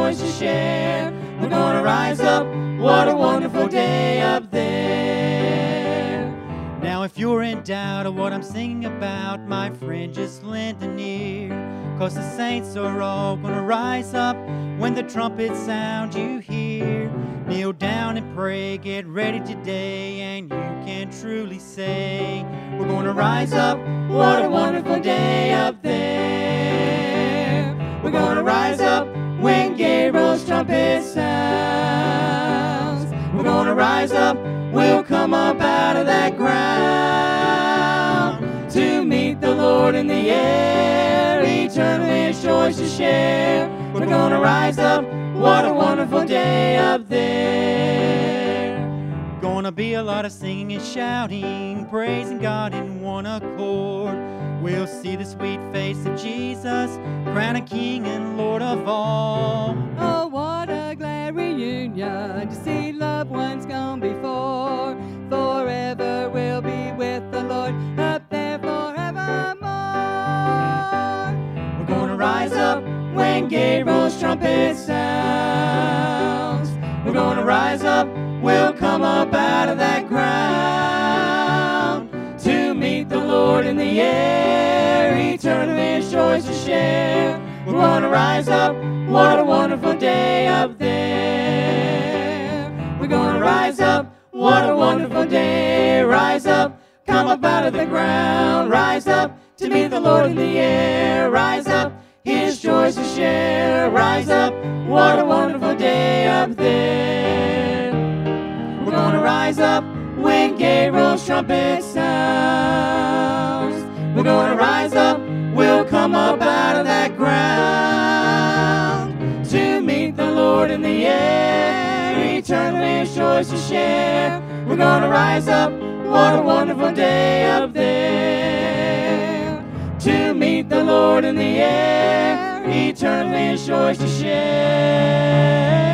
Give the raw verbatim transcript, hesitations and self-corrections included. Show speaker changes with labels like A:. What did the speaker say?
A: joys to share. We're gonna rise up, what a wonderful day up there.
B: Now if you're in doubt of what I'm singing about, my friend, just lend an ear, 'cause the saints are all gonna rise up when the trumpet sound you hear. Kneel down and pray, get ready today, and you can truly say, we're gonna rise up,
A: what a wonderful day up there. We're gonna rise up when Gabriel's trumpet sounds. We're gonna rise up, we'll come up out of that ground to meet the Lord in the air, eternal His joys to share. We're gonna rise up, what a wonderful day up there.
B: Gonna be a lot of singing and shouting, praising God in one accord. We'll see the sweet face of Jesus, crowned a King and Lord of all.
C: Oh, what a glad reunion to see loved ones gone before. Forever we'll be with the Lord up there forevermore.
A: We're gonna rise up when Gabriel's trumpet sounds. We're gonna rise up, we'll come up out of that ground to meet the Lord in the air, eternal His joys to share. We're gonna rise up, what a wonderful day up there. We're gonna rise up, what a wonderful day. Rise up, come up out of the ground. Rise up to meet the Lord in the air. Rise up, His joys to share. Rise up, what a wonderful day up there. We're gonna rise up when Gabriel's trumpet sounds. We're gonna rise up, we'll come up out of that ground to meet the Lord in the air, eternal His joys to share. We're gonna rise up, what a wonderful day up there to meet the Lord in the air, eternal His joys to share.